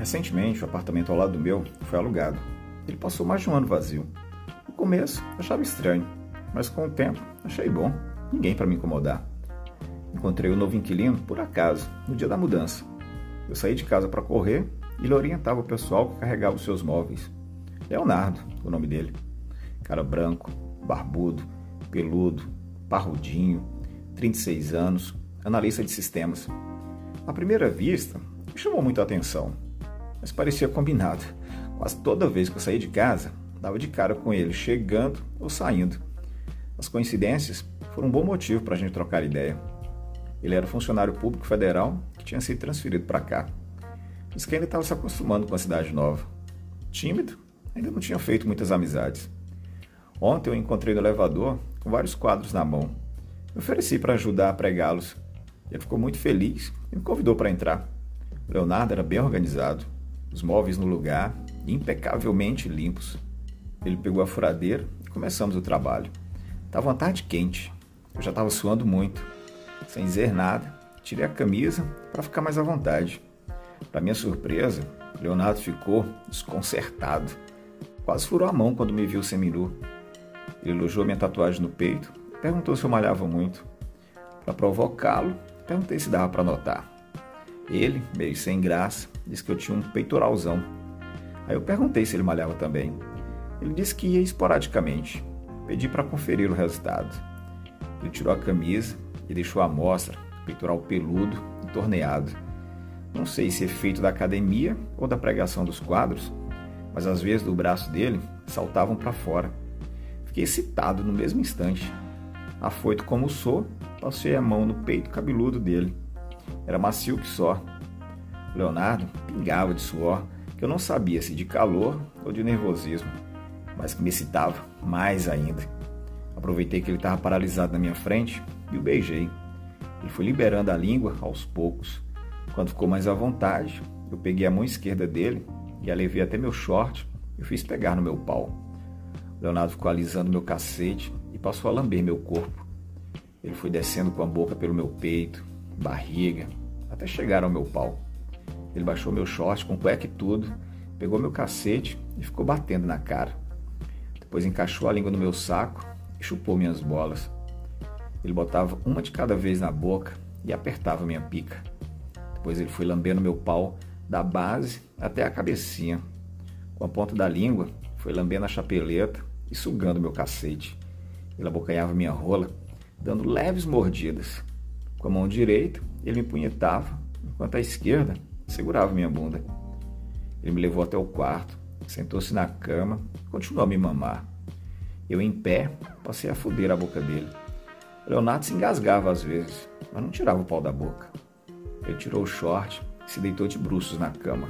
Recentemente, o apartamento ao lado do meu foi alugado. Ele passou mais de um ano vazio. No começo, achava estranho, mas com o tempo, achei bom. Ninguém para me incomodar. Encontrei o novo inquilino por acaso, no dia da mudança. Eu saí de casa para correr e ele orientava o pessoal que carregava os seus móveis. Leonardo, o nome dele. Cara branco, barbudo, peludo, parrudinho, 36 anos, analista de sistemas. À primeira vista, me chamou muita atenção, mas parecia combinado. Quase toda vez que eu saía de casa, dava de cara com ele chegando ou saindo. As coincidências foram um bom motivo para a gente trocar ideia. Ele era funcionário público federal que tinha sido transferido para cá. Diz que ainda estava se acostumando com a cidade nova. Tímido, ainda não tinha feito muitas amizades. Ontem eu encontrei no elevador com vários quadros na mão. Eu ofereci para ajudar a pregá-los. Ele ficou muito feliz e me convidou para entrar. O Leonardo era bem organizado, os móveis no lugar, impecavelmente limpos. Ele pegou a furadeira e começamos o trabalho. Estava uma tarde quente, eu já estava suando muito. Sem dizer nada, tirei a camisa para ficar mais à vontade. Para minha surpresa, Leonardo ficou desconcertado. Quase furou a mão quando me viu seminu. Ele elogiou minha tatuagem no peito e perguntou se eu malhava muito. Para provocá-lo, perguntei se dava para notar. Ele, meio sem graça, disse que eu tinha um peitoralzão. Aí eu perguntei se ele malhava também. Ele disse que ia esporadicamente. Pedi para conferir o resultado. Ele tirou a camisa e deixou à mostra o peitoral peludo e torneado. Não sei se é feito da academia ou da pregação dos quadros, mas as veias do braço dele saltavam para fora. Fiquei excitado no mesmo instante. Afoito como sou, passei a mão no peito cabeludo dele. Era macio que só. O Leonardo pingava de suor, que eu não sabia se de calor ou de nervosismo, mas que me excitava mais ainda. Aproveitei que ele estava paralisado na minha frente e o beijei. Ele foi liberando a língua aos poucos. Quando ficou mais à vontade, eu peguei a mão esquerda dele e a levei até meu short e fiz pegar no meu pau. O Leonardo ficou alisando meu cacete e passou a lamber meu corpo. Ele foi descendo com a boca pelo meu peito, barriga, até chegar ao meu pau. Ele baixou meu short com cueca e tudo, pegou meu cacete e ficou batendo na cara. Depois encaixou a língua no meu saco e chupou minhas bolas. Ele botava uma de cada vez na boca e apertava minha pica. Depois ele foi lambendo meu pau da base até a cabecinha. Com a ponta da língua, foi lambendo a chapeleta e sugando meu cacete. Ele abocanhava minha rola, dando leves mordidas. Com a mão direita, ele me punhetava, enquanto a esquerda segurava minha bunda. Ele me levou até o quarto, sentou-se na cama e continuou a me mamar. Eu, em pé, passei a foder a boca dele. O Leonardo se engasgava às vezes, mas não tirava o pau da boca. Ele tirou o short e se deitou de bruços na cama.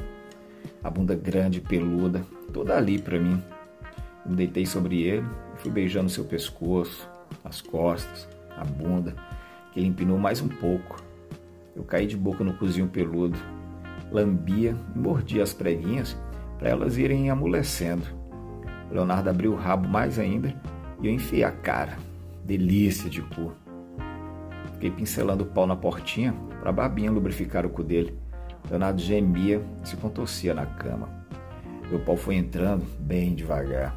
A bunda grande e peluda, toda ali para mim. Eu me deitei sobre ele e fui beijando seu pescoço, as costas, a bunda, que ele empinou mais um pouco. Eu caí de boca no cozinho peludo, lambia e mordia as preguinhas para elas irem amolecendo. O Leonardo abriu o rabo mais ainda e eu enfiei a cara. Delícia de cu. Fiquei pincelando o pau na portinha para a babinha lubrificar o cu dele. Leonardo gemia e se contorcia na cama. Meu pau foi entrando bem devagar.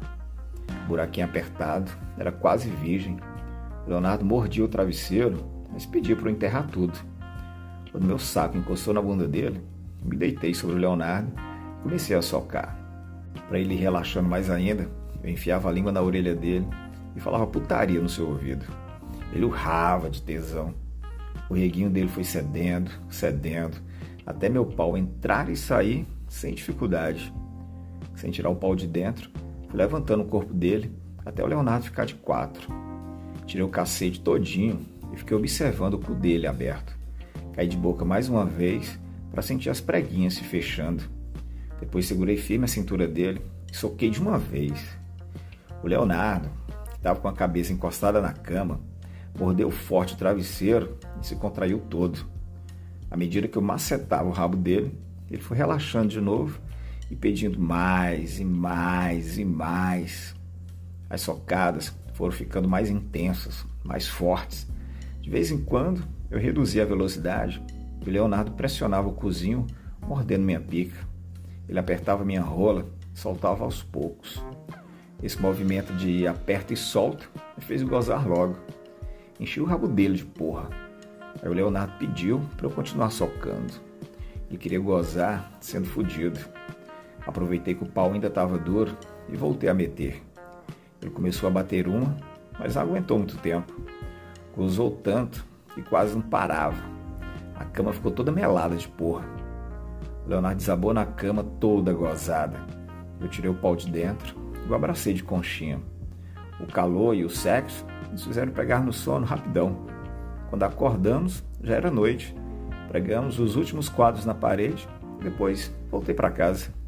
O buraquinho apertado, era quase virgem. O Leonardo mordia o travesseiro, mas pedia para eu enterrar tudo. Quando meu saco encostou na bunda dele, me deitei sobre o Leonardo e comecei a socar. Para ele ir relaxando mais ainda, eu enfiava a língua na orelha dele e falava putaria no seu ouvido. Ele urrava de tesão. O reguinho dele foi cedendo, até meu pau entrar e sair sem dificuldade. Sem tirar o pau de dentro, fui levantando o corpo dele até o Leonardo ficar de quatro. Tirei o cacete todinho e fiquei observando o cu dele aberto. Caí de boca mais uma vez para sentir as preguinhas se fechando. Depois segurei firme a cintura dele e soquei de uma vez. O Leonardo, que estava com a cabeça encostada na cama, mordeu forte o travesseiro e se contraiu todo. À medida que eu macetava o rabo dele, ele foi relaxando de novo e pedindo mais e mais e mais. As socadas foram ficando mais intensas, mais fortes. De vez em quando, eu reduzia a velocidade e o Leonardo pressionava o cozinho, mordendo minha pica. Ele apertava minha rola e soltava aos poucos. Esse movimento de aperta e solta me fez gozar logo. Enchi o rabo dele de porra. Aí o Leonardo pediu para eu continuar socando. Ele queria gozar sendo fudido. Aproveitei que o pau ainda estava duro e voltei a meter. Ele começou a bater uma, mas não aguentou muito tempo. Gozou tanto que quase não parava. A cama ficou toda melada de porra. O Leonardo desabou na cama toda gozada. Eu tirei o pau de dentro e o abracei de conchinha. O calor e o sexo nos fizeram pegar no sono rapidão. Quando acordamos, já era noite. Pregamos os últimos quadros na parede e depois voltei para casa.